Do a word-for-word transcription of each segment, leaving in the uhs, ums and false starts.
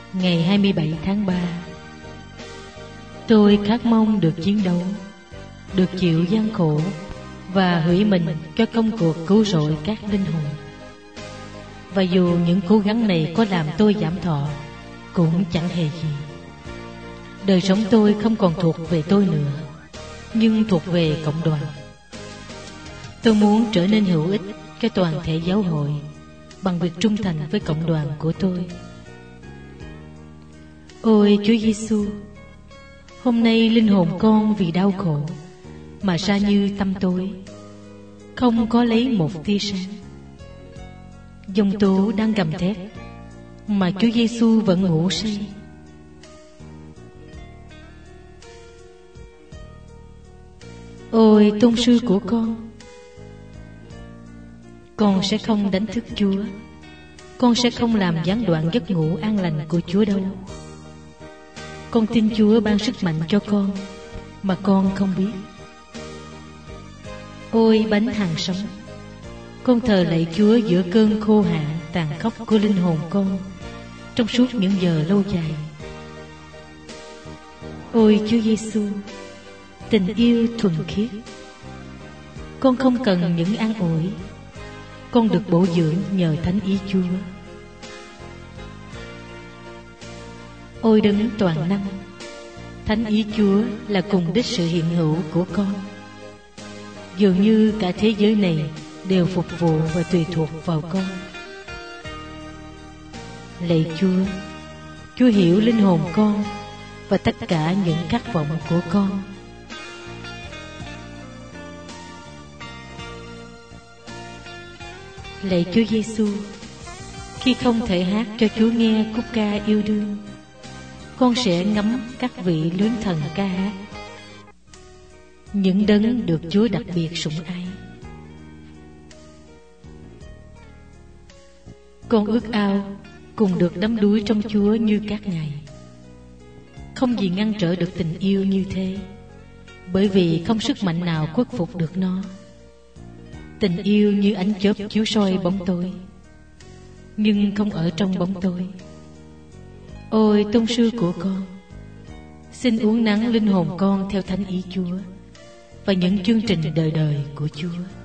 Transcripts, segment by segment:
Ngày hai mươi bảy tháng ba, tôi khát mong được chiến đấu, được chịu gian khổ và hủy mình cho công cuộc cứu rỗi các linh hồn. Và dù những cố gắng này có làm tôi giảm thọ, cũng chẳng hề gì. Đời sống tôi không còn thuộc về tôi nữa, nhưng thuộc về cộng đoàn. Tôi muốn trở nên hữu ích cho toàn thể giáo hội bằng việc trung thành với cộng đoàn của tôi. Ôi Chúa Giêsu, hôm nay linh hồn con vì đau khổ mà ra như tăm tối, không có lấy một tia sáng. Giông tố đang gầm thét mà Chúa Giêsu vẫn ngủ say. Ôi tôn sư của con, con sẽ không đánh thức Chúa, con sẽ không làm gián đoạn giấc ngủ an lành của Chúa đâu. Con tin Chúa ban sức mạnh cho con mà con không biết. Ôi bánh hàng sống, con thờ lạy Chúa giữa cơn khô hạn tàn khốc của linh hồn con trong suốt những giờ lâu dài. Ôi Chúa Giêsu, tình yêu thuần khiết, con không cần những an ủi, con được bổ dưỡng nhờ thánh ý Chúa. Ôi đấng toàn năng, thánh ý Chúa là cùng đích sự hiện hữu của con. Dường như cả thế giới này đều phục vụ và tùy thuộc vào con. Lạy Chúa, Chúa hiểu linh hồn con và tất cả những khát vọng của con. Lạy Chúa Giêsu, khi không thể hát cho Chúa nghe khúc ca yêu đương, con sẽ ngắm các vị lớn thần ca hát, những đấng được Chúa đặc biệt sủng ái. Con ước ao cùng được đắm đuối trong Chúa như các ngài. Không gì ngăn trở được tình yêu như thế, bởi vì không sức mạnh nào khuất phục được nó. Tình yêu như ánh chớp chiếu soi bóng tối, nhưng không ở trong bóng tối. Ôi tôn sư của con, xin uốn nắn linh hồn con theo thánh ý Chúa và những chương trình đời đời của Chúa.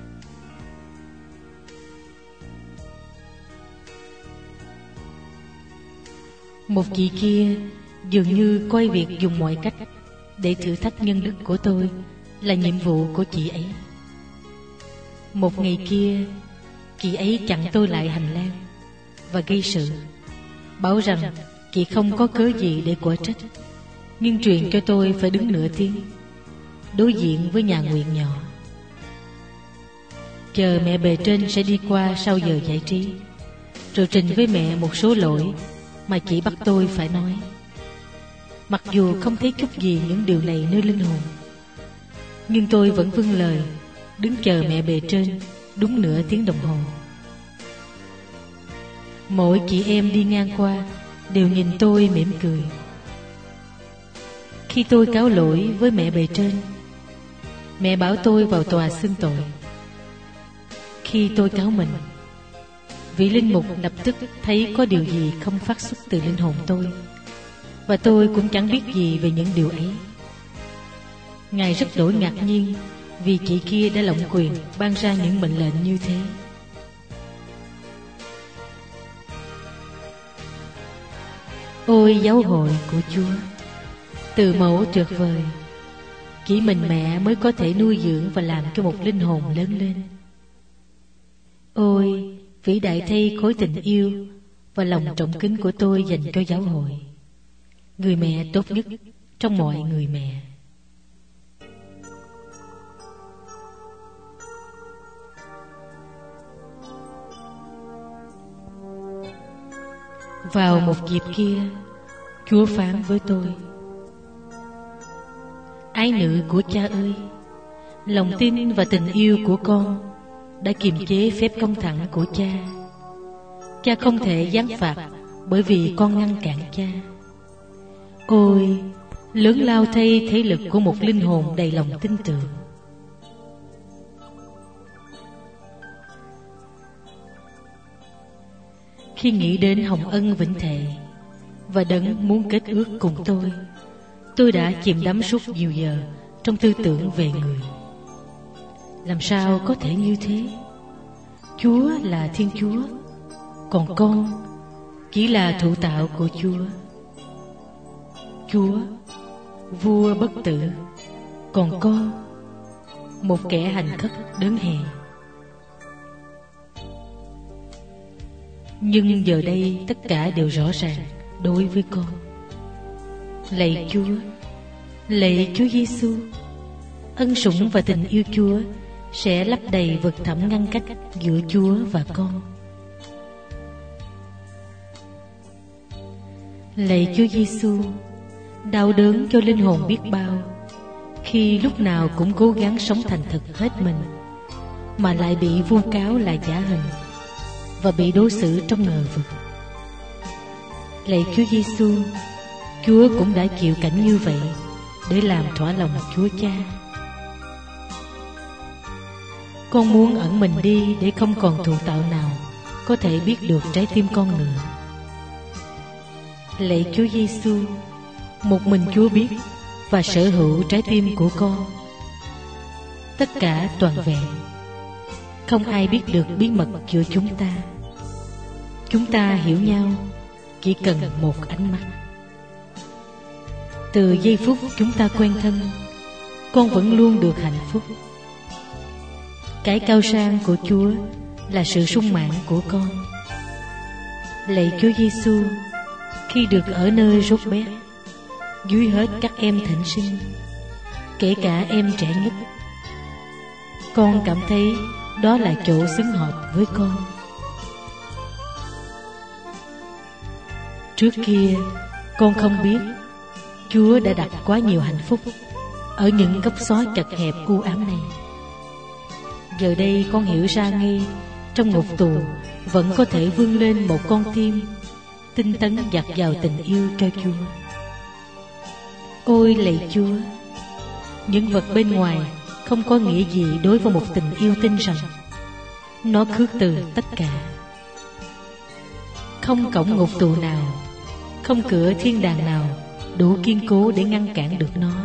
Một chị kia dường như coi việc dùng mọi cách để thử thách nhân đức của tôi là nhiệm vụ của chị ấy. Một ngày kia, chị ấy chặn tôi lại hành lang và gây sự, bảo rằng chị không có cớ gì để quả trách, nhưng truyền cho tôi phải đứng nửa tiếng đối diện với nhà nguyện nhỏ, chờ mẹ bề trên sẽ đi qua sau giờ giải trí, rồi trình với mẹ một số lỗi mà chị bắt tôi phải nói. Mặc dù không thấy chút gì những điều này nơi linh hồn, nhưng tôi vẫn vâng lời đứng chờ mẹ bề trên đúng nửa tiếng đồng hồ. Mỗi chị em đi ngang qua đều nhìn tôi mỉm cười. Khi tôi cáo lỗi với mẹ bề trên, mẹ bảo tôi vào tòa xưng tội. Khi tôi cáo mình, vị linh mục lập tức thấy có điều gì không phát xuất từ linh hồn tôi, và tôi cũng chẳng biết gì về những điều ấy. Ngài rất đổi ngạc nhiên vì chị kia đã lộng quyền ban ra những mệnh lệnh như thế. Ôi giáo hội của Chúa, từ mẫu tuyệt vời, chỉ mình mẹ mới có thể nuôi dưỡng và làm cho một linh hồn lớn lên. Ôi vĩ đại thay khối tình yêu và lòng trọng kính của tôi dành cho giáo hội, người mẹ tốt nhất trong mọi người mẹ. Vào một dịp kia, Chúa phán với tôi: Ái nữ của cha ơi, lòng tin và tình yêu của con đã kiềm chế phép công thẳng của cha. Cha không thể giáng phạt bởi vì con ngăn cản cha. Ôi, lớn lao thay thế lực của một linh hồn đầy lòng tin tưởng. Khi nghĩ đến hồng ân vĩnh thệ, và Đấng muốn kết ước cùng tôi, tôi đã chìm đắm suốt nhiều giờ trong tư tưởng về người. Làm sao có thể như thế? Chúa là Thiên Chúa, còn con chỉ là thụ tạo của Chúa. Chúa, vua bất tử, còn con, một kẻ hành khất đớn hèn. Nhưng giờ đây tất cả đều rõ ràng đối với con. Lạy Chúa, lạy Chúa Giêsu, ân sủng và tình yêu Chúa sẽ lấp đầy vực thẳm ngăn cách giữa Chúa và con. Lạy Chúa Giêsu, đau đớn cho linh hồn biết bao khi lúc nào cũng cố gắng sống thành thực hết mình, mà lại bị vu cáo là giả hình và bị đối xử trong ngờ vực. Lạy Chúa Giêsu, Chúa cũng đã chịu cảnh như vậy để làm thỏa lòng Chúa Cha. Con muốn ẩn mình đi để không còn thụ tạo nào có thể biết được trái tim con nữa. Lạy Chúa Giêsu, một mình Chúa biết và sở hữu trái tim của con, tất cả toàn vẹn. Không ai biết được bí mật giữa chúng ta. Chúng ta hiểu nhau chỉ cần một ánh mắt. Từ giây phút chúng ta quen thân, con vẫn luôn được hạnh phúc. Cái cao sang của Chúa là sự sung mãn của con. Lạy Chúa Giêsu, khi được ở nơi rốt bét, dưới hết các em thỉnh sinh, kể cả em trẻ nhất, con cảm thấy đó là chỗ xứng hợp với con. Trước kia con không biết Chúa đã đặt quá nhiều hạnh phúc ở những góc xó chật hẹp u ám này. Giờ đây con hiểu ra ngay, trong ngục tù vẫn có thể vươn lên một con tim tinh tấn dạt vào tình yêu cho Chúa. Ôi lạy Chúa, những vật bên ngoài không có nghĩa gì đối với một tình yêu tin rằng nó khước từ tất cả. Không cổng ngục tù nào, không cửa thiên đàng nào đủ kiên cố để ngăn cản được nó.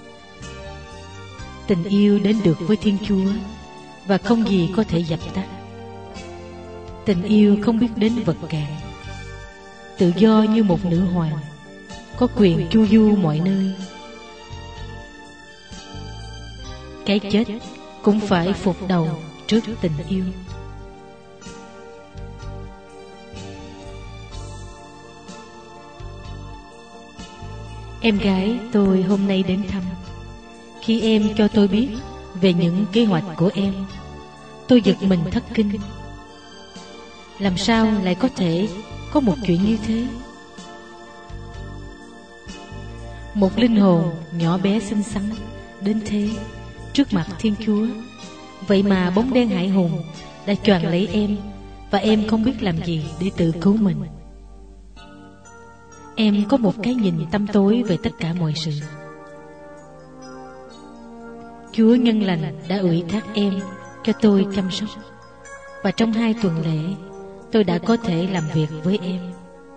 Tình yêu đến được với Thiên Chúa và không gì có thể dập tắt. Tình yêu không biết đến vật cản, tự do như một nữ hoàng, có quyền chu du mọi nơi. Cái chết cũng phải phục đầu trước tình yêu. Em gái tôi hôm nay đến thăm. Khi em cho tôi biết về những kế hoạch của em, tôi giật mình thất kinh. Làm sao lại có thể có một chuyện như thế? Một linh hồn nhỏ bé xinh xắn đến thế trước mặt Thiên Chúa, vậy mà bóng đen hãi hùng đã choàng lấy em, và em không biết làm gì để tự cứu mình. Em có một cái nhìn tăm tối về tất cả mọi sự. Chúa nhân lành đã ủy thác em cho tôi chăm sóc, và trong hai tuần lễ tôi đã có thể làm việc với em.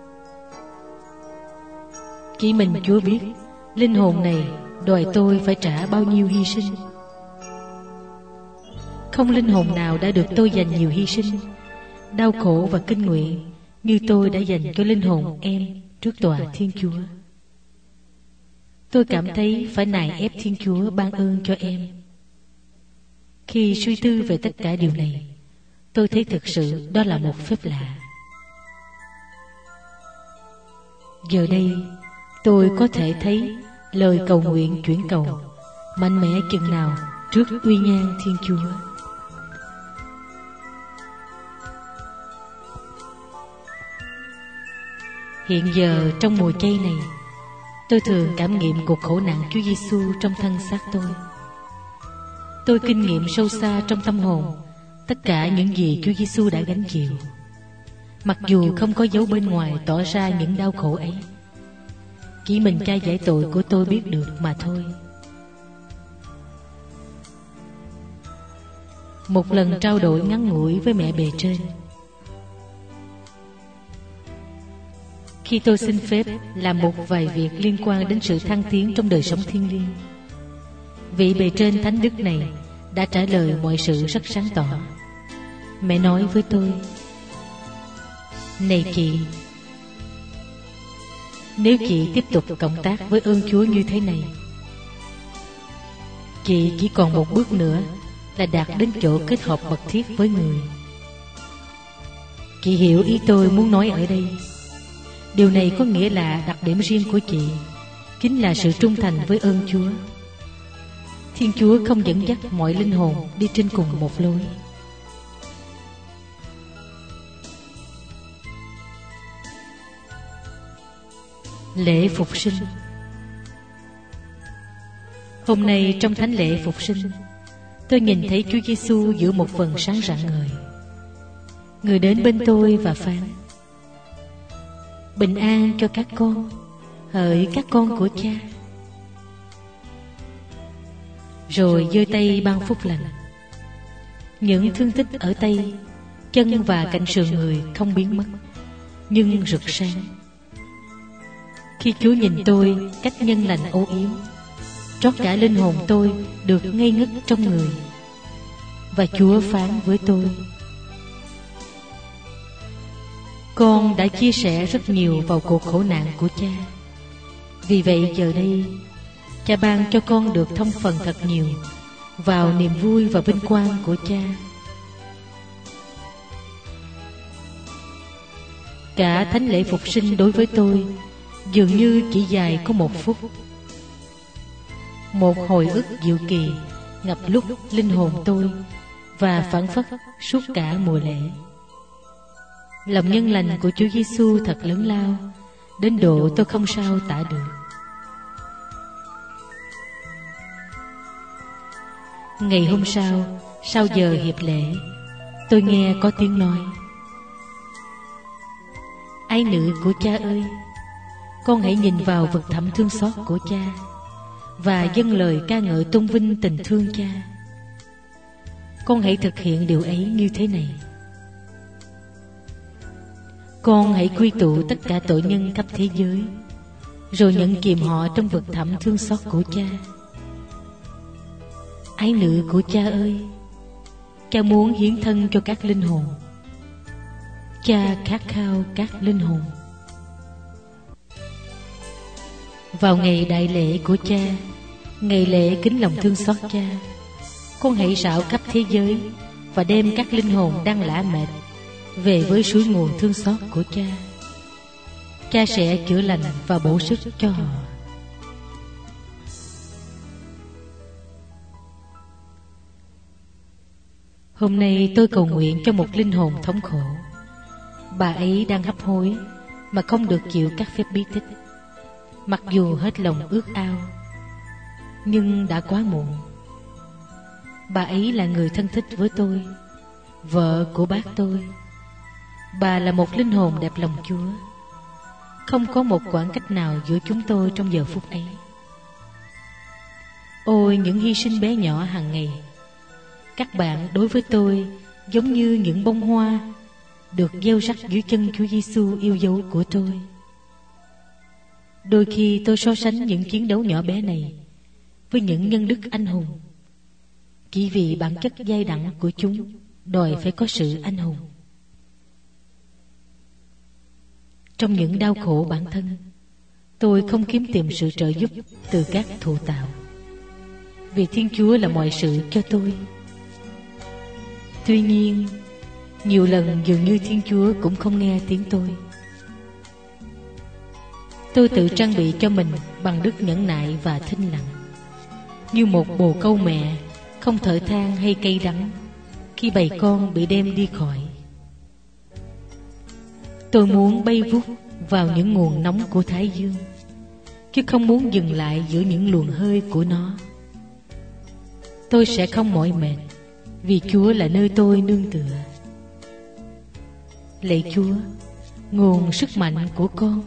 Chỉ mình Chúa biết linh hồn này đòi tôi phải trả bao nhiêu hy sinh. Không linh hồn nào đã được tôi dành nhiều hy sinh, đau khổ và kinh nguyện như tôi đã dành cho linh hồn em trước tòa Thiên Chúa. Tôi cảm thấy phải nài ép Thiên Chúa ban ơn cho em. Khi suy tư về tất cả điều này, tôi thấy thực sự đó là một phép lạ. Giờ đây tôi có thể thấy lời cầu nguyện chuyển cầu mạnh mẽ chừng nào trước uy nhan Thiên Chúa. Hiện giờ trong mùa chay này, tôi thường cảm nghiệm cuộc khổ nạn Chúa Giêsu trong thân xác tôi. Tôi kinh nghiệm sâu xa trong tâm hồn tất cả những gì Chúa Giêsu đã gánh chịu, mặc dù không có dấu bên ngoài tỏ ra những đau khổ ấy. Chỉ mình Cha giải tội của tôi biết được mà thôi. Một lần trao đổi ngắn ngủi với mẹ bề trên, khi tôi xin phép làm một vài việc liên quan đến sự thăng tiến trong đời sống thiêng liêng, vị bề trên thánh đức này đã trả lời mọi sự rất sáng tỏ. Mẹ nói với tôi: này chị, nếu chị tiếp tục cộng tác với ơn Chúa như thế này, chị chỉ còn một bước nữa là đạt đến chỗ kết hợp mật thiết với người. Chị hiểu ý tôi muốn nói ở đây. Điều này có nghĩa là đặc điểm riêng của chị chính là sự trung thành với ơn Chúa. Thiên Chúa không dẫn dắt mọi linh hồn đi trên cùng một lối. Lễ phục sinh. Hôm nay trong thánh lễ phục sinh, tôi nhìn thấy Chúa Giêsu giữa một phần sáng rạng ngời. Người đến bên tôi và phán: bình an cho các con, hỡi các con của Cha. Rồi giơ tay ban phúc lành. Những thương tích ở tay, chân và cạnh sườn người không biến mất, nhưng rực sáng. Khi Chúa nhìn tôi cách nhân lành âu yếm, trót cả linh hồn tôi được ngây ngất trong người. Và Chúa phán với tôi: con đã chia sẻ rất nhiều vào cuộc khổ nạn của Cha. Vì vậy giờ đây, Cha ban cho con được thông phần thật nhiều vào niềm vui và vinh quang của Cha. Cả thánh lễ phục sinh đối với tôi dường như chỉ dài có một phút. Một hồi ức diệu kỳ ngập lúc linh hồn tôi và phảng phất suốt cả mùa lễ. Lòng nhân lành của Chúa Giêsu thật lớn lao, đến độ tôi không sao tả được. Ngày hôm sau, sau giờ hiệp lễ, tôi nghe có tiếng nói: ái nữ của Cha ơi, con hãy nhìn vào vực thẳm thương xót của Cha và dâng lời ca ngợi tôn vinh tình thương Cha. Con hãy thực hiện điều ấy như thế này: con hãy quy tụ tất cả tội nhân khắp thế giới, rồi nhận kìm họ trong vực thẳm thương xót của Cha. Ái nữ của Cha ơi, Cha muốn hiến thân cho các linh hồn. Cha khát khao các linh hồn. Vào ngày đại lễ của Cha, ngày lễ kính lòng thương xót Cha, con hãy rảo khắp thế giới và đem các linh hồn đang lả mệt về với suối nguồn thương xót của Cha. Cha sẽ chữa lành và bổ sức cho họ. Hôm nay tôi cầu nguyện cho một linh hồn thống khổ. Bà ấy đang hấp hối mà không được chịu các phép bí tích, mặc dù hết lòng ước ao, nhưng đã quá muộn. Bà ấy là người thân thích với tôi, vợ của bác tôi. Bà là một linh hồn đẹp lòng Chúa. Không có một khoảng cách nào giữa chúng tôi trong giờ phút ấy. Ôi, những hy sinh bé nhỏ hàng ngày. Các bạn đối với tôi giống như những bông hoa được gieo rắc dưới chân Chúa Giêsu yêu dấu của tôi. Đôi khi tôi so sánh những chiến đấu nhỏ bé này với những nhân đức anh hùng, chỉ vì bản chất dai đẳng của chúng đòi phải có sự anh hùng. Trong những đau khổ bản thân, tôi không kiếm tìm sự trợ giúp từ các thụ tạo, vì Thiên Chúa là mọi sự cho tôi. Tuy nhiên, nhiều lần dường như Thiên Chúa cũng không nghe tiếng tôi. Tôi tự trang bị cho mình bằng đức nhẫn nại và thinh lặng, như một bồ câu mẹ không thở than hay cay đắng khi bầy con bị đem đi khỏi. Tôi muốn bay vút vào những nguồn nóng của Thái Dương, chứ không muốn dừng lại giữa những luồng hơi của nó. Tôi sẽ không mỏi mệt, vì Chúa là nơi tôi nương tựa. Lạy Chúa, nguồn sức mạnh của con.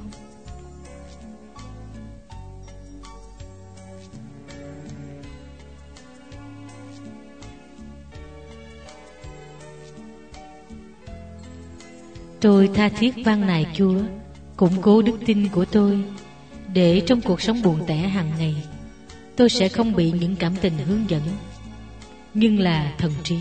Tôi tha thiết van nài Chúa củng cố đức tin của tôi, để trong cuộc sống buồn tẻ hàng ngày, tôi sẽ không bị những cảm tình hướng dẫn, nhưng là thần trí.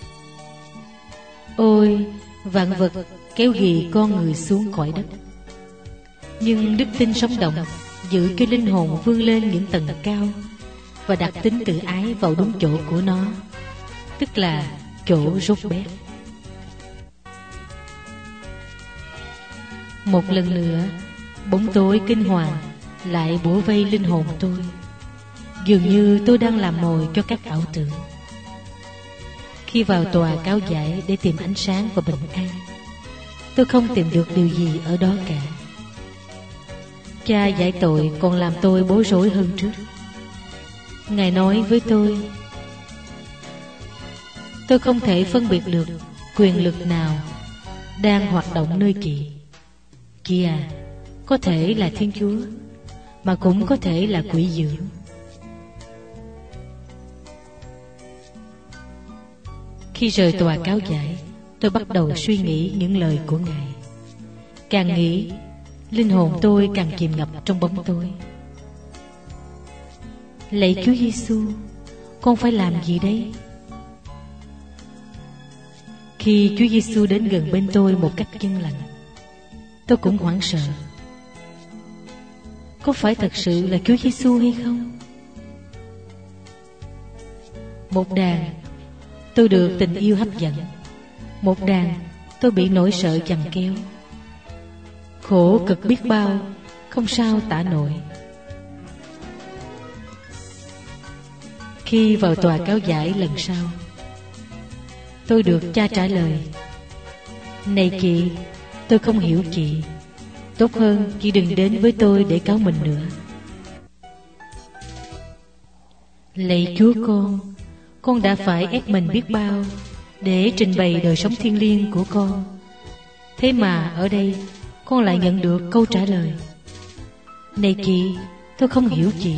Ôi, vạn vật kéo ghì con người xuống cõi đất, nhưng đức tin sống động giữ cho linh hồn vươn lên những tầng cao và đặt tính tự ái vào đúng chỗ của nó, tức là chỗ rốt bét. Một lần nữa, bóng tối kinh hoàng lại bủa vây linh hồn tôi, dường như tôi đang làm mồi cho các ảo tưởng. Khi vào tòa cáo giải để tìm ánh sáng và bình an, tôi không tìm được điều gì ở đó cả. Cha giải tội còn làm tôi bối rối hơn trước. Ngài nói với tôi, tôi không thể phân biệt được quyền lực nào đang hoạt động nơi chị. Chị à, có thể là Thiên Chúa, mà cũng có thể là quỷ dữ. Khi rời tòa cáo giải, tôi bắt đầu suy nghĩ những lời của Ngài. Càng nghĩ, linh hồn tôi càng chìm ngập trong bóng tối. Lạy Chúa Giêsu, con phải làm gì đấy? Khi Chúa Giêsu đến gần bên tôi một cách chân lành, tôi cũng hoảng sợ. Có phải thật sự là Chúa Giêsu hay không? Một đàn, tôi được tình yêu hấp dẫn. Một đàn, tôi bị nỗi sợ giằng kéo. Khổ cực biết bao, không sao tả nổi. Khi vào tòa cáo giải lần sau, tôi được cha trả lời, này chị, tôi không hiểu chị. Tốt hơn chị đừng đến với tôi để cáo mình nữa. Lạy Chúa con, con đã phải ép mình biết bao để trình bày đời sống thiêng liêng của con. Thế mà ở đây con lại nhận được câu trả lời, này chị, tôi không hiểu chị.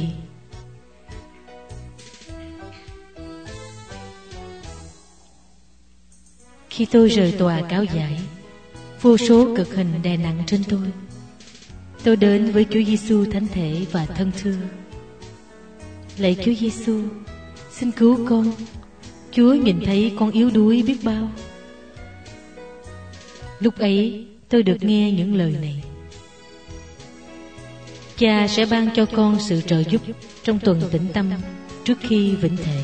Khi tôi rời tòa cáo giải, vô số cực hình đè nặng trên tôi. Tôi đến với Chúa Giêsu thánh thể và thân thưa, lạy Chúa Giêsu, xin cứu con. Chúa nhìn thấy con yếu đuối biết bao. Lúc ấy tôi được nghe những lời này, Cha sẽ ban cho con sự trợ giúp trong tuần tĩnh tâm trước khi vĩnh thệ.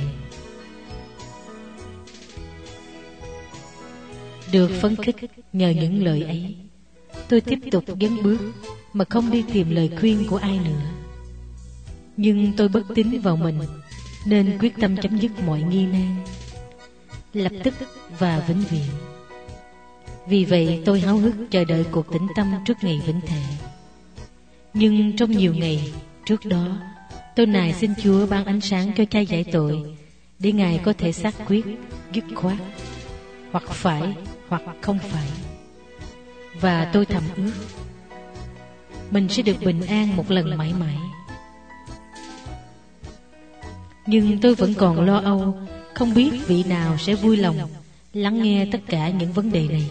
Được phấn khích nhờ những lời ấy, tôi tiếp tục dấn bước mà không đi tìm lời khuyên của ai nữa. Nhưng tôi bất tín vào mình, nên quyết tâm chấm dứt mọi nghi nan, lập tức và vĩnh viễn. Vì vậy tôi háo hức chờ đợi cuộc tĩnh tâm trước ngày vĩnh thệ. Nhưng trong nhiều ngày trước đó, tôi nài xin Chúa ban ánh sáng cho cha giải tội, để Ngài có thể xác quyết, dứt khoát, hoặc phải hoặc không phải. Và tôi thầm ước mình sẽ được bình an một lần mãi mãi. Nhưng tôi vẫn còn lo âu, không biết vị nào sẽ vui lòng lắng nghe tất cả những vấn đề này.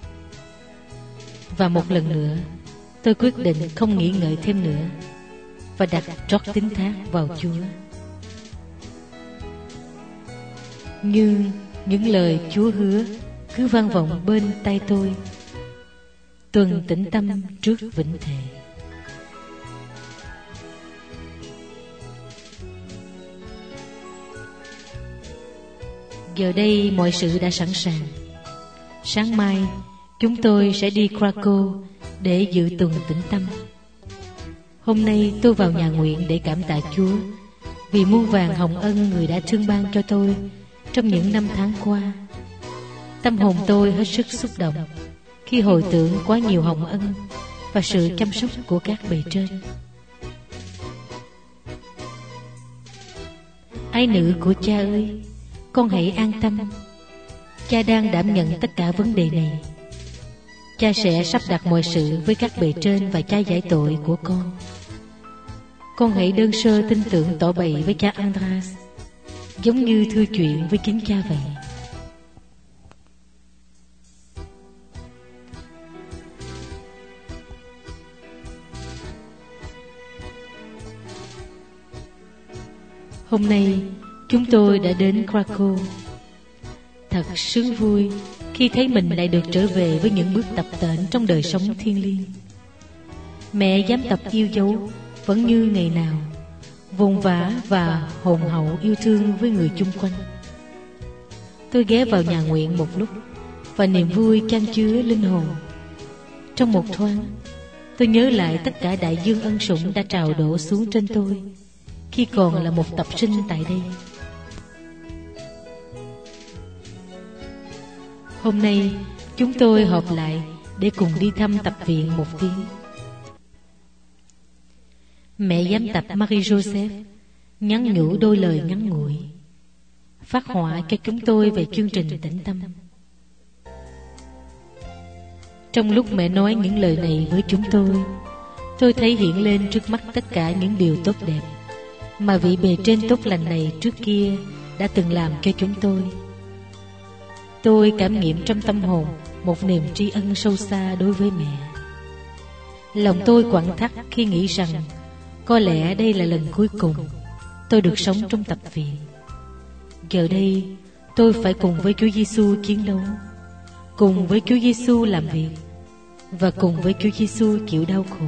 Và một lần nữa, tôi quyết định không nghĩ ngợi thêm nữa và đặt trót tín thác vào Chúa. Nhưng những lời Chúa hứa cứ vang vọng bên tai tôi: tuần tĩnh tâm trước vĩnh thệ. Giờ đây mọi sự đã sẵn sàng. Sáng mai chúng tôi sẽ đi Krakow để dự tuần tĩnh tâm. Hôm nay tôi vào nhà nguyện để cảm tạ Chúa vì muôn vàn hồng ân Người đã thương ban cho tôi trong những năm tháng qua. Tâm hồn tôi hết sức xúc động khi hồi tưởng quá nhiều hồng ân và sự chăm sóc của các bề trên. Ái nữ của cha ơi, con hãy an tâm. Cha đang đảm nhận tất cả vấn đề này. Cha sẽ sắp đặt mọi sự với các bề trên và cha giải tội của con. Con hãy đơn sơ tin tưởng tỏ bày với cha Andras, giống như thư chuyện với chính cha vậy. Hôm nay chúng tôi đã đến Krakow. Thật sướng vui khi thấy mình lại được trở về với những bước tập tễnh trong đời sống thiêng liêng. Mẹ giám tập yêu dấu vẫn như ngày nào, vồn vã và hồn hậu yêu thương với người chung quanh. Tôi ghé vào nhà nguyện một lúc, và niềm vui chan chứa linh hồn. Trong một thoáng, tôi nhớ lại tất cả đại dương ân sủng đã trào đổ xuống trên tôi khi còn là một tập sinh tại đây. Hôm nay chúng tôi họp lại để cùng đi thăm tập viện một tiếng. Mẹ giám tập Marie Joseph nhắn nhủ đôi lời ngắn ngủi, phát họa cho chúng tôi về chương trình tĩnh tâm. Trong lúc mẹ nói những lời này với chúng tôi, tôi thấy hiện lên trước mắt tất cả những điều tốt đẹp mà vị bề trên tốt lành này trước kia đã từng làm cho chúng tôi. Tôi cảm nghiệm trong tâm hồn một niềm tri ân sâu xa đối với mẹ. Lòng tôi quặn thắt khi nghĩ rằng có lẽ đây là lần cuối cùng tôi được sống trong tập viện. Giờ đây tôi phải cùng với Chúa Giêsu chiến đấu, cùng với Chúa Giêsu làm việc, và cùng với Chúa Giêsu chịu đau khổ.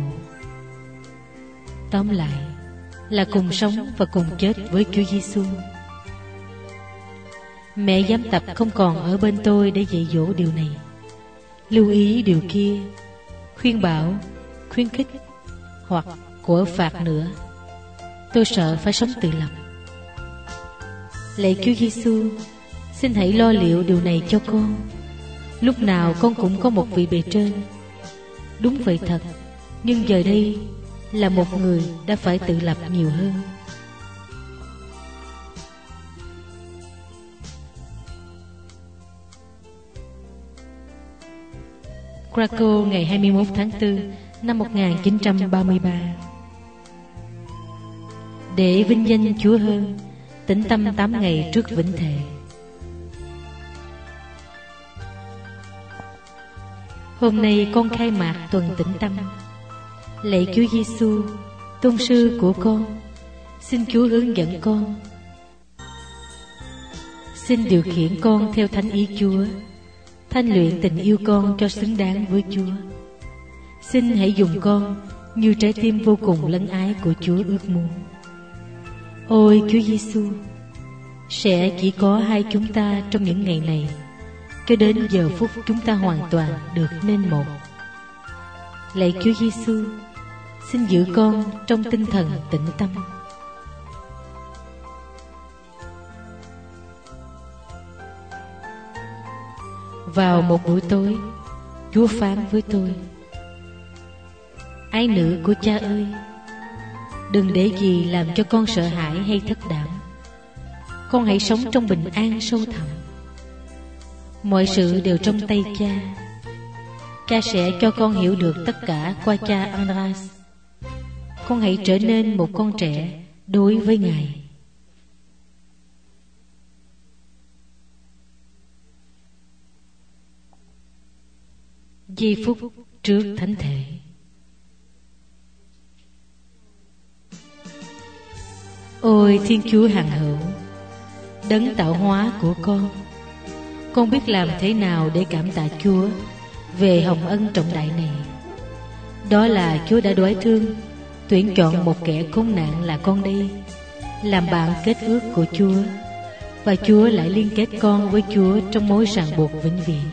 Tóm lại là cùng sống và cùng chết với Chúa Giêsu. Mẹ giám tập không còn ở bên tôi để dạy dỗ điều này, lưu ý điều kia, khuyên bảo, khuyến khích hoặc của phạt nữa. Tôi sợ phải sống tự lập. Lạy Chúa Giêsu, xin hãy lo liệu điều này cho con. Lúc nào con cũng có một vị bề trên. Đúng vậy thật, nhưng giờ đây là một người đã phải tự lập nhiều hơn. Krakow ngày hai mươi mốt tháng tư năm một nghìn chín trăm ba mươi ba. Để vinh danh Chúa hơn, tĩnh tâm tám ngày trước vĩnh thệ. Hôm nay con khai mạc tuần tĩnh tâm. Lạy Chúa Giêsu, tôn sư của con, xin Chúa hướng dẫn con. Xin điều khiển con theo thánh ý Chúa, thanh luyện tình yêu con cho xứng đáng với Chúa. Xin hãy dùng con như trái tim vô cùng lân ái của Chúa ước muốn. Ôi Chúa Giêsu, sẽ chỉ có hai chúng ta trong những ngày này, cho đến giờ phút chúng ta hoàn toàn được nên một. Lạy Chúa Giêsu, xin giữ con trong tinh thần tĩnh tâm. Vào một buổi tối, Chúa phán với tôi: Ái nữ của Cha ơi, đừng để gì làm cho con sợ hãi hay thất đảm. Con hãy sống trong bình an sâu thẳm. Mọi sự đều trong tay Cha. Cha sẽ cho con hiểu được tất cả qua cha Andras. Con hãy trở nên một con trẻ đối với Ngài. Giây phút trước thánh thể. Ôi Thiên Chúa hằng hữu, đấng tạo hóa của con, con biết làm thế nào để cảm tạ Chúa về hồng ân trọng đại này. Đó là Chúa đã đoái thương, tuyển chọn một kẻ khốn nạn là con đây, làm bạn kết ước của Chúa, và Chúa lại liên kết con với Chúa trong mối ràng buộc vĩnh viễn.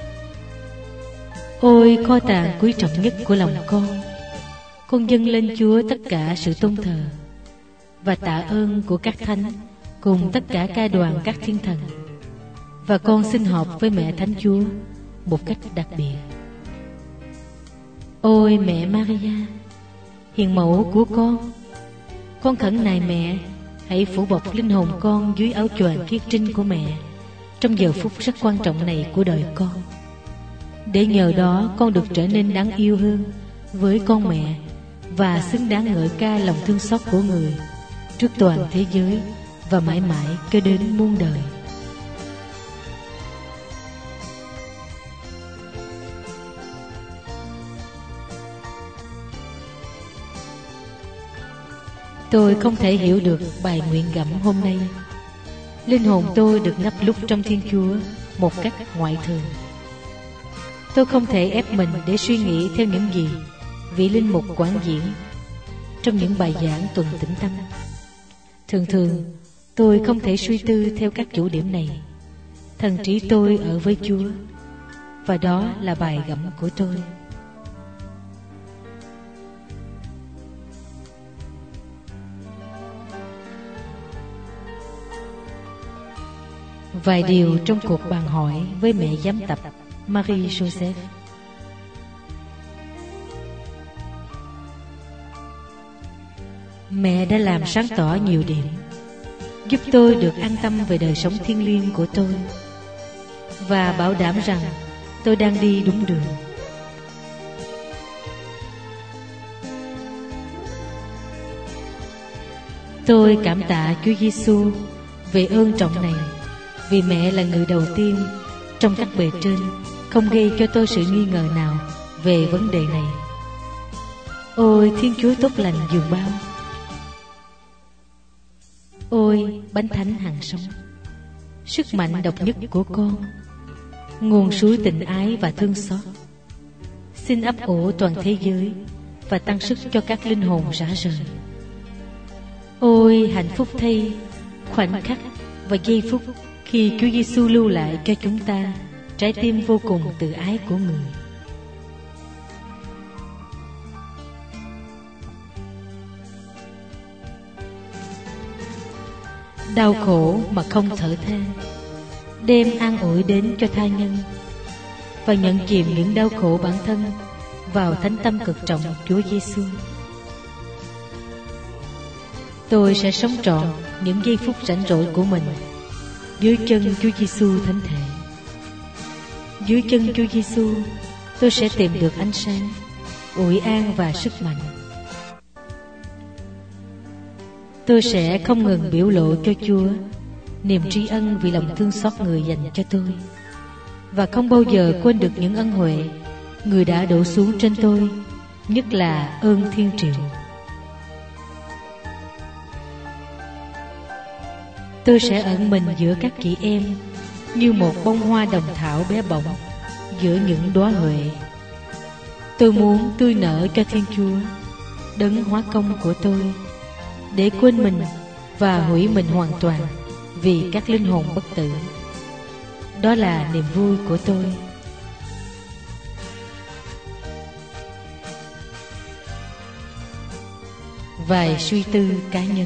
Ôi kho tàng quý trọng nhất của lòng con, con dâng lên Chúa tất cả sự tôn thờ và tạ ơn của các thánh cùng tất cả ca đoàn các thiên thần. Và con xin họp với mẹ Thánh Chúa một cách đặc biệt. Ôi mẹ Maria, hiền mẫu của con, con khẩn nài mẹ hãy phủ bọc linh hồn con dưới áo choàng khiết trinh của mẹ trong giờ phút rất quan trọng này của đời con, để nhờ đó con được trở nên đáng yêu hơn với con mẹ và xứng đáng ngợi ca lòng thương xót của người trước toàn thế giới và mãi mãi cho đến muôn đời. Tôi không thể hiểu được bài nguyện gẫm hôm nay. Linh hồn tôi được ngấp lúc trong Thiên Chúa một cách ngoại thường. Tôi không thể ép mình để suy nghĩ theo những gì vị linh mục quảng diễn trong những bài giảng tuần tĩnh tâm. Thường thường tôi không thể suy tư theo các chủ điểm này. Thần trí tôi ở với Chúa, và đó là bài gẫm của tôi. Vài điều trong cuộc bàn hỏi với mẹ giám tập Marie Joseph. Mẹ đã làm sáng tỏ nhiều điểm, giúp tôi được an tâm về đời sống thiêng liêng của tôi, và bảo đảm rằng tôi đang đi đúng đường. Tôi cảm tạ Chúa Giêsu về ơn trọng này, vì mẹ là người đầu tiên trong các bề trên không gây cho tôi sự nghi ngờ nào về vấn đề này. Ôi Thiên Chúa tốt lành dường bao! Ôi Bánh Thánh hằng sống, sức mạnh độc nhất của con, nguồn suối tình ái và thương xót, xin ấp ủ toàn thế giới và tăng sức cho các linh hồn rã rời. Ôi hạnh phúc thay khoảnh khắc và giây phút khi Chúa Giêsu lưu lại cho chúng ta trái tim vô cùng tự ái của người. Đau khổ mà không thở than, đem an ủi đến cho tha nhân, và nhận chìm những đau khổ bản thân vào thánh tâm cực trọng Chúa Giêsu. Tôi sẽ sống trọn những giây phút rảnh rỗi của mình dưới chân Chúa Giêsu thánh thể. Dưới chân Chúa Giêsu, tôi sẽ tìm được ánh sáng, ủi an và sức mạnh. Tôi sẽ không ngừng biểu lộ cho Chúa niềm tri ân vì lòng thương xót người dành cho tôi, và không bao giờ quên được những ân huệ người đã đổ xuống trên tôi, nhất là ơn thiên triệu. Tôi sẽ ẩn mình giữa các chị em như một bông hoa đồng thảo bé bỏng giữa những đóa huệ. Tôi muốn tươi nở cho Thiên Chúa, đấng hóa công của tôi, để quên mình và hủy mình hoàn toàn vì các linh hồn bất tử. Đó là niềm vui của tôi. Vài suy tư cá nhân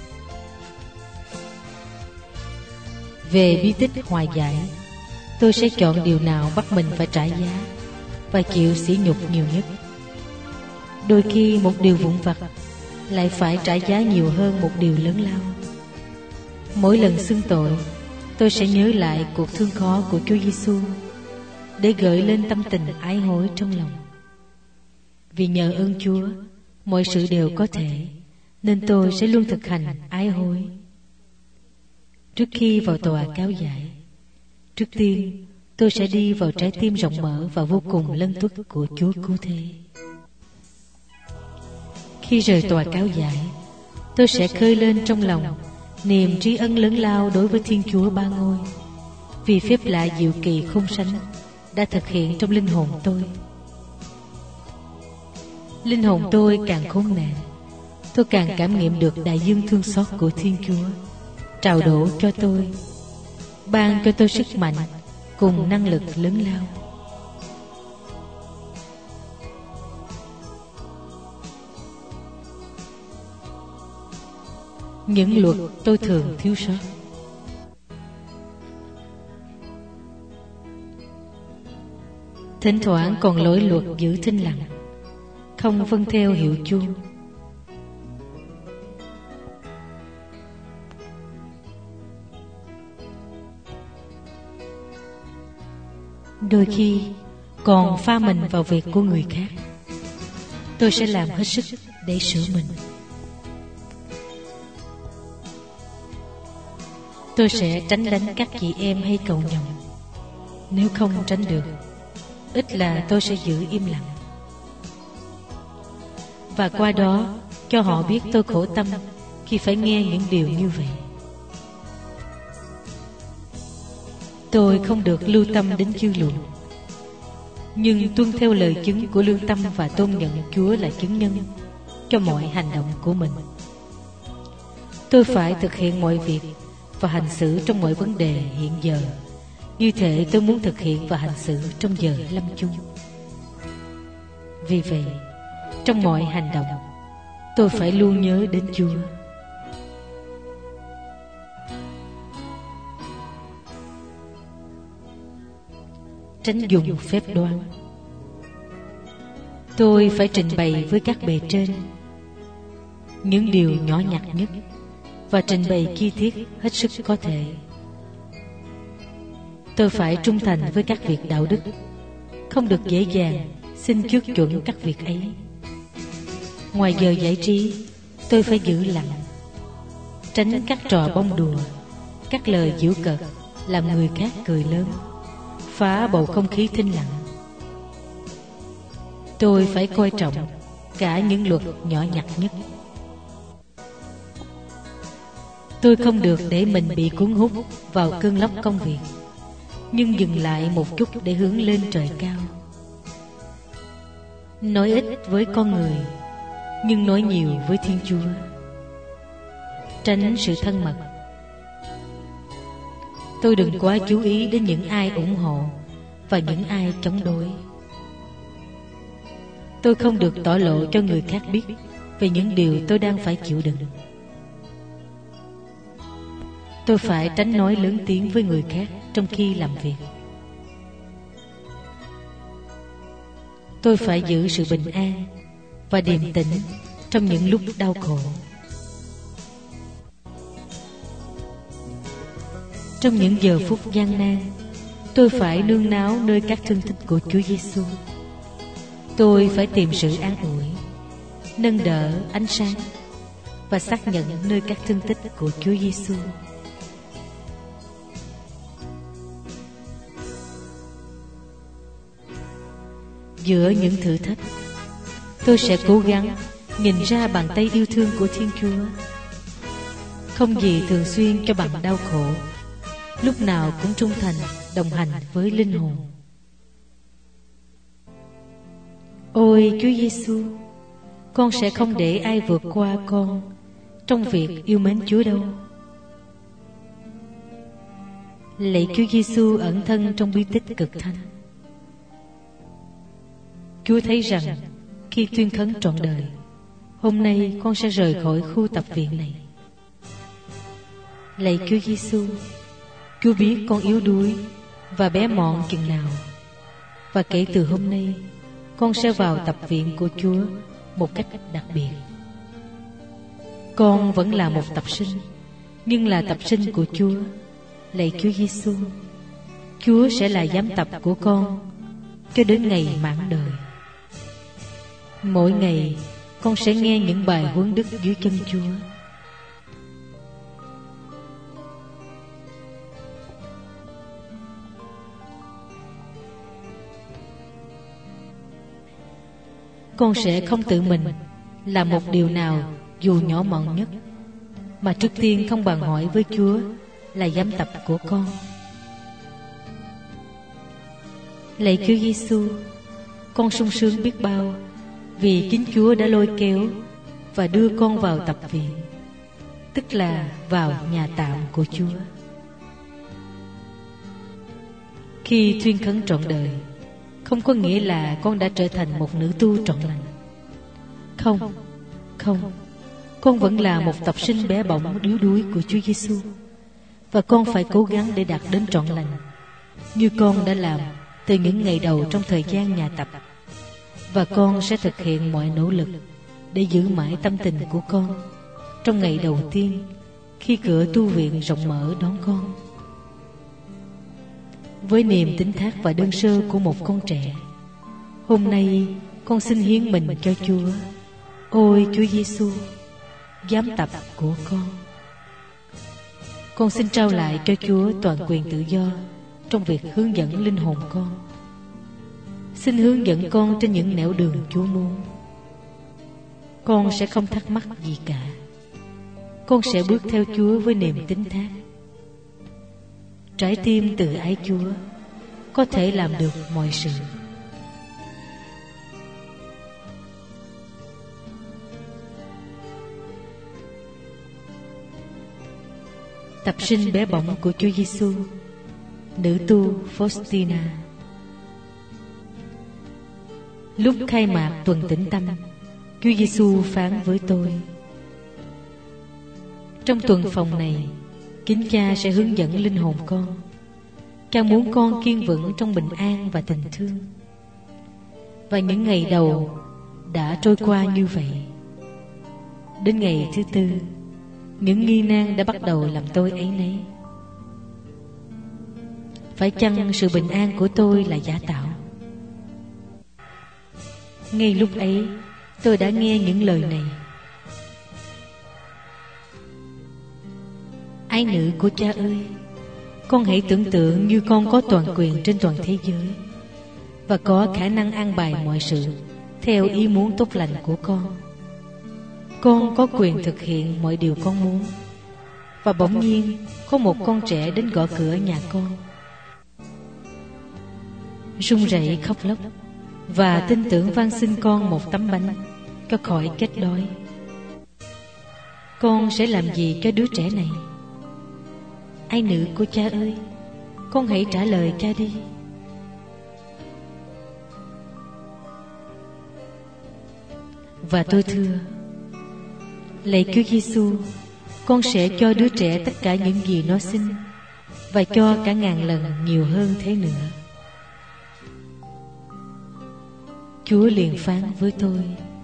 về bí tích hòa giải. Tôi sẽ chọn điều nào bắt mình phải trả giá và chịu sỉ nhục nhiều nhất. Đôi khi một điều vụn vặt lại phải trả giá nhiều hơn một điều lớn lao. Mỗi lần xưng tội, tôi sẽ nhớ lại cuộc thương khó của Chúa Giêsu để gợi lên tâm tình ái hối trong lòng. Vì nhờ ơn Chúa, mọi sự đều có thể, nên tôi sẽ luôn thực hành ái hối. Trước khi vào tòa cáo giải, trước tiên tôi sẽ đi vào trái tim rộng mở và vô cùng lân tuất của Chúa Cứu Thế. Khi rời tòa cáo giải, tôi sẽ khơi lên trong lòng niềm tri ân lớn lao đối với Thiên Chúa Ba Ngôi, vì phép lạ diệu kỳ không sánh đã thực hiện trong linh hồn tôi. Linh hồn tôi càng khốn nạn, tôi càng cảm nghiệm được đại dương thương xót của Thiên Chúa trào đổ cho tôi, ban cho tôi sức mạnh cùng năng lực lớn lao. Những luật tôi thường thiếu sót. Thỉnh thoảng còn lỗi luật giữ thinh lặng, không vâng theo hiệu chuông. Đôi khi còn pha mình vào việc của người khác. Tôi sẽ làm hết sức để sửa mình. Tôi sẽ tránh đánh các chị em hay cầu nhộng. Nếu không tránh được, ít là tôi sẽ giữ im lặng, và qua đó cho họ biết tôi khổ tâm khi phải nghe những điều như vậy. Tôi không được lưu tâm đến dư luận, nhưng tuân theo lời chứng của lương tâm và tôn nhận Chúa là chứng nhân cho mọi hành động của mình. Tôi phải thực hiện mọi việc và hành xử trong mọi vấn đề hiện giờ như thể tôi muốn thực hiện và hành xử trong giờ lâm chung. Vì vậy, trong mọi hành động, tôi phải luôn nhớ đến Chúa. Tránh dùng phép đoán. Tôi phải trình bày với các bề trên những điều nhỏ nhặt nhất và trình bày chi tiết hết sức có thể. Tôi phải trung thành với các việc đạo đức, không được dễ dàng xin trước chuẩn các việc ấy. Ngoài giờ giải trí, tôi phải giữ lặng, tránh các trò bông đùa, các lời giễu cợt làm người khác cười lớn, phá bầu không khí thinh lặng. Tôi phải coi trọng cả những luật nhỏ nhặt nhất. Tôi không được để mình bị cuốn hút vào cơn lốc công việc, nhưng dừng lại một chút để hướng lên trời cao. Nói ít với con người, nhưng nói nhiều với Thiên Chúa. Tránh sự thân mật. Tôi đừng quá chú ý đến những ai ủng hộ và những ai chống đối. Tôi không được tỏ lộ cho người khác biết về những điều tôi đang phải chịu đựng. Tôi phải tránh nói lớn tiếng với người khác trong khi làm việc. Tôi phải giữ sự bình an và điềm tĩnh trong những lúc đau khổ. Trong những giờ phút gian nan, tôi phải nương náu nơi các thương tích của Chúa Giêsu. Tôi phải tìm sự an ủi, nâng đỡ, ánh sáng và xác nhận nơi các thương tích của Chúa Giêsu. Giữa những thử thách, tôi sẽ cố gắng nhìn ra bàn tay yêu thương của Thiên Chúa. Không gì thường xuyên cho bằng đau khổ, lúc nào cũng trung thành đồng hành với linh hồn. Ôi Chúa Giêsu, con sẽ không để ai vượt qua con trong việc yêu mến Chúa đâu. Lạy Chúa Giêsu ẩn thân trong bí tích cực thanh. Chúa thấy rằng khi tuyên khấn trọn đời, hôm nay con sẽ rời khỏi khu tập viện này. Lạy Chúa Giêsu, Chúa biết con yếu đuối và bé mọn chừng nào, và kể từ hôm nay con sẽ vào tập viện của Chúa một cách đặc biệt. Con vẫn là một tập sinh, nhưng là tập sinh của Chúa. Lạy Chúa Giêsu, Chúa sẽ là giám tập của con cho đến ngày mãn đời. Mỗi ngày con sẽ nghe những bài huấn đức dưới chân Chúa. Con sẽ không tự mình làm một điều nào dù nhỏ mọn nhất, mà trước tiên không bàn hỏi với Chúa là giám tập của con. Lạy Chúa Giêsu, con sung sướng biết bao vì chính Chúa đã lôi kéo và đưa con vào tập viện, tức là vào nhà tạm của Chúa. Khi tuyên khấn trọn đời không có nghĩa là con đã trở thành một nữ tu trọn lành. Không, không, con vẫn là một tập sinh bé bỏng yếu đuối của Chúa Giêsu, và con phải cố gắng để đạt đến trọn lành, như con đã làm từ những ngày đầu trong thời gian nhà tập. Và con sẽ thực hiện mọi nỗ lực để giữ mãi tâm tình của con trong ngày đầu tiên khi cửa tu viện rộng mở đón con. Với niềm tín thác và đơn sơ của một con trẻ, hôm nay con xin hiến mình cho Chúa. Ôi Chúa Giêsu, giám tập của con. Con xin trao lại cho Chúa toàn quyền tự do trong việc hướng dẫn linh hồn con. Xin hướng dẫn con trên những nẻo đường Chúa muốn. Con sẽ không thắc mắc gì cả. con sẽ bước theo Chúa với niềm tín thác. Trái tim từ ái Chúa có thể làm được mọi sự. Tập sinh bé bỏng của Chúa Giêsu, nữ tu Faustina. Lúc khai mạc tuần tĩnh tâm, Chúa Giêsu phán với tôi: trong tuần phòng này, Kính Cha sẽ hướng dẫn linh hồn con. Cha muốn con kiên vững trong bình an và tình thương. Và những ngày đầu đã trôi qua như vậy. Đến ngày thứ tư, những nghi nan đã bắt đầu làm tôi áy náy. Phải chăng sự bình an của tôi là giả tạo? Ngay lúc ấy, tôi đã nghe những lời này: ái nữ của Cha ơi, con hãy tưởng tượng như con có toàn quyền trên toàn thế giới và có khả năng an bài mọi sự theo ý muốn tốt lành của con. Con có quyền thực hiện mọi điều con muốn. Và bỗng nhiên có một con trẻ đến gõ cửa nhà con, run rẩy khóc lóc và tin tưởng van xin con một tấm bánh cho khỏi chết đói. Con sẽ làm gì cho đứa trẻ này? Ái nữ của Cha ơi, con hãy trả lời Cha đi. Và tôi thưa: lạy Chúa Giêsu, con sẽ cho đứa trẻ tất cả những gì nó xin, và cho cả ngàn lần nhiều hơn thế nữa. Chúa liền phán với tôi: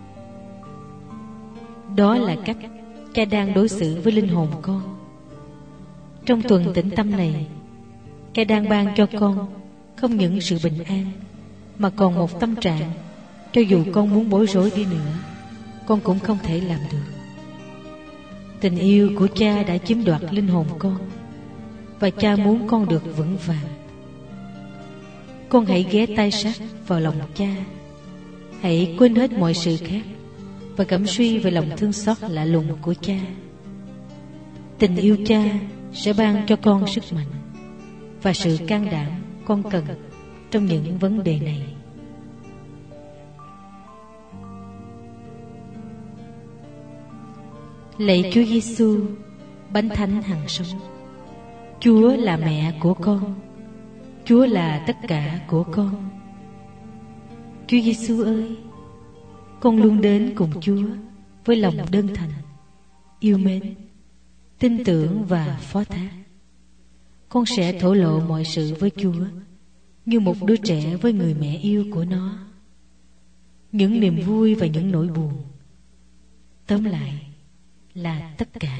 đó là cách Cha đang đối xử với linh hồn con. Trong tuần tĩnh tâm này, Cha đang ban cho con không những sự bình an, mà còn một tâm trạng cho dù con muốn bối rối đi nữa, con cũng không thể làm được. Tình yêu của Cha đã chiếm đoạt linh hồn con, và Cha muốn con được vững vàng. Con hãy ghé tai sát vào lòng Cha, hãy quên hết mọi sự khác và cảm suy về lòng thương xót lạ lùng của Cha. Tình yêu Cha sẽ ban cho con sức mạnh và sự can đảm con cần trong những vấn đề này. Lạy Chúa Giêsu, Bánh Thánh hằng sống, Chúa là mẹ của con, Chúa là tất cả của con. Chúa Giêsu ơi, con luôn đến cùng Chúa với lòng đơn thành, yêu mến, tin tưởng và phó thác. Con sẽ thổ lộ mọi sự với Chúa như một đứa trẻ với người mẹ yêu của nó, những niềm vui và những nỗi buồn, tóm lại là tất cả.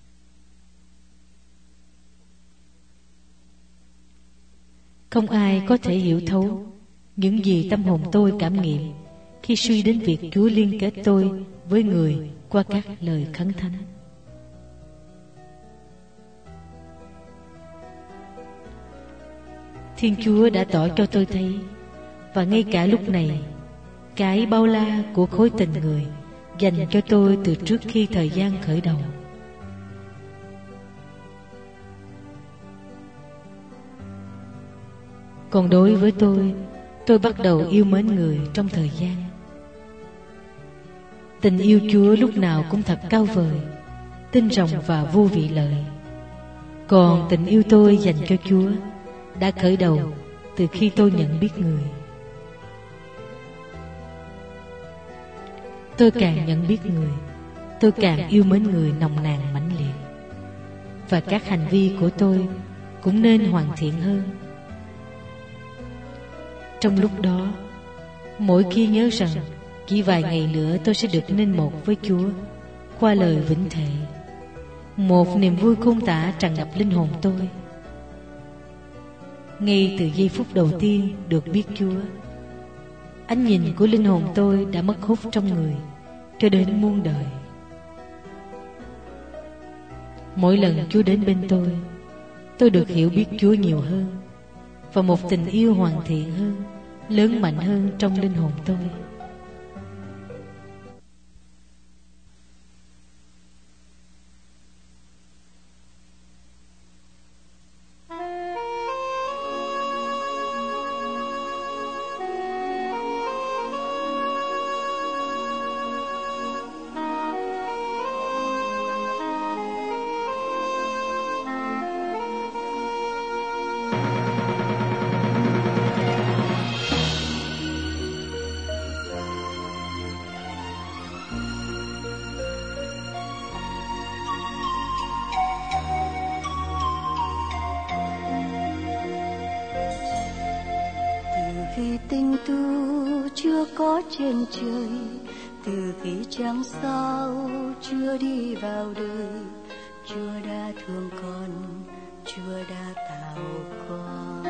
Không ai có thể hiểu thấu những gì tâm hồn tôi cảm nghiệm khi suy đến việc Chúa liên kết tôi với người qua các lời khấn thánh. Thiên Chúa đã tỏ cho tôi thấy, và ngay cả lúc này, cái bao la của khối tình người dành cho tôi từ trước khi thời gian khởi đầu. Còn đối với tôi, tôi bắt đầu yêu mến người trong thời gian. Tình yêu Chúa lúc nào cũng thật cao vời, tinh rộng và vô vị lợi. Còn tình yêu tôi dành cho Chúa đã khởi đầu từ khi tôi nhận biết người. Tôi càng nhận biết người, tôi càng yêu mến người nồng nàn mãnh liệt. Và các hành vi của tôi cũng nên hoàn thiện hơn. Trong lúc đó, mỗi khi nhớ rằng chỉ vài ngày nữa tôi sẽ được nên một với Chúa qua lời vĩnh thệ, một niềm vui khôn tả tràn ngập linh hồn tôi. Ngay từ giây phút đầu tiên được biết Chúa, ánh nhìn của linh hồn tôi đã mất hút trong người cho đến muôn đời. Mỗi lần Chúa đến bên tôi, tôi được hiểu biết Chúa nhiều hơn, và một tình yêu hoàn thiện hơn, lớn mạnh hơn trong linh hồn tôi. chưa có trên trời, từ khi trăng sao chưa đi vào đời. Chúa đã thương con, Chúa đã tạo con.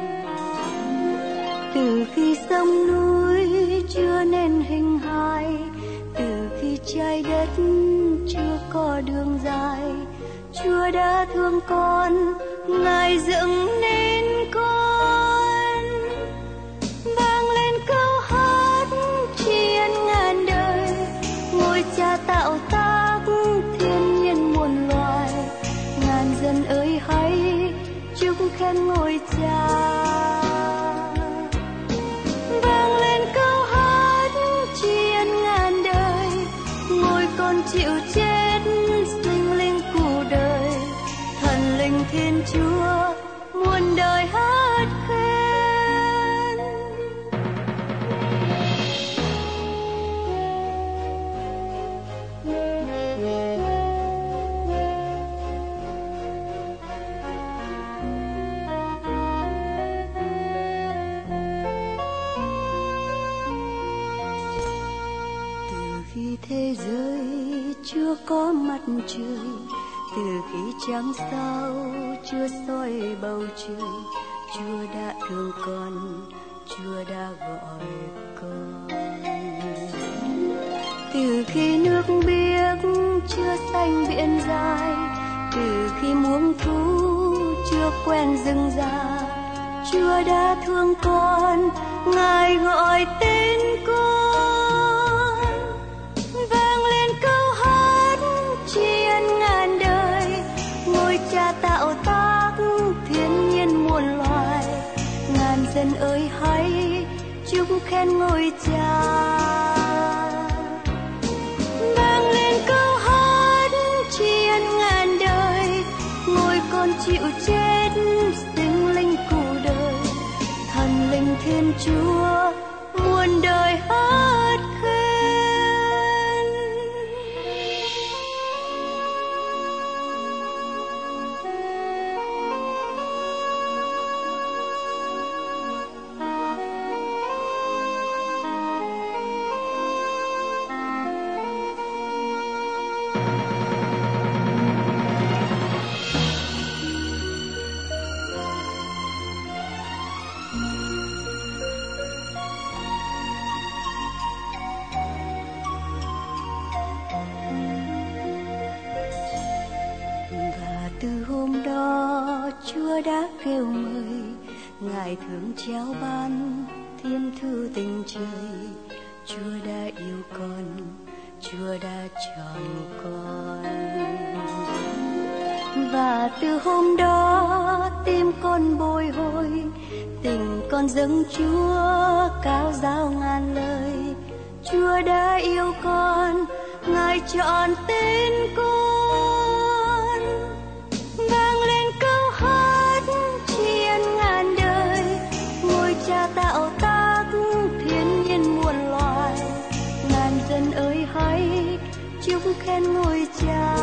Từ khi sông núi chưa nên hình hài, từ khi trái đất chưa có đường dài, Chúa đã thương con, Ngài dựng nên con. Vang lên câu hát tri ân ngàn đời, ngôi Cha tạo tác thiên nhiên muôn loài. Ngàn dân ơi hãy chúc khen ngôi Cha. Vang lên câu hát tri ân ngàn đời, ngôi con chịu chết sinh linh cuộc đời. Thần linh Thiên Chúa muôn đời hát khen. Từ khi thế giới chưa có mặt trời, từ khi trăng sao chưa soi bầu trời, Chúa đã thương con, Chúa đã gọi con. Từ khi nước biếc chưa xanh biển dài, từ khi muông thú chưa quen rừng già, Chúa đã thương con, Ngài gọi tên con. Vang lên câu hát tri ân ngàn đời, ngôi Cha tạo tác thiên nhiên muôn loài. Ngàn dân ơi hãy chúc khen ngôi Cha. Vang lên câu hát tri ân ngàn đời, ngôi con chịu chết sinh linh cuộc đời. Thần linh Thiên Chúa muôn đời hát khen. Từ hôm đó Chúa đã kêu mời, Ngài thương trao ban thiên thư tình trời. Chúa đã yêu con, Chúa đã chọn con. Và từ hôm đó tim con bồi hồi, tình con dâng Chúa cao dao ngàn lời. Chúa đã yêu con, Ngài chọn tên con. Vang lên câu hát tri ân ngàn đời, ngôi Cha tạo tác thiên nhiên muôn loài. Ngàn dân ơi hãy chúc khen ngôi Cha.